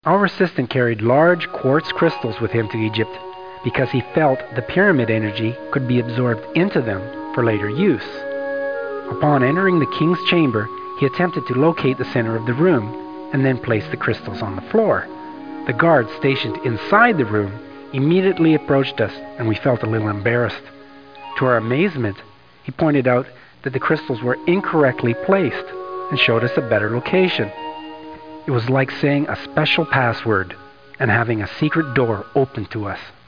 Our assistant carried large quartz crystals with him to Egypt because he felt the pyramid energy could be absorbed into them for later use. Upon entering the king's chamber, he attempted to locate the center of the room and then placed the crystals on the floor. The guards stationed inside the room immediately approached us, and we felt a little embarrassed. To our amazement, he pointed out that the crystals were incorrectly placed and showed us a better location. It was like saying a special password and having a secret door open to us.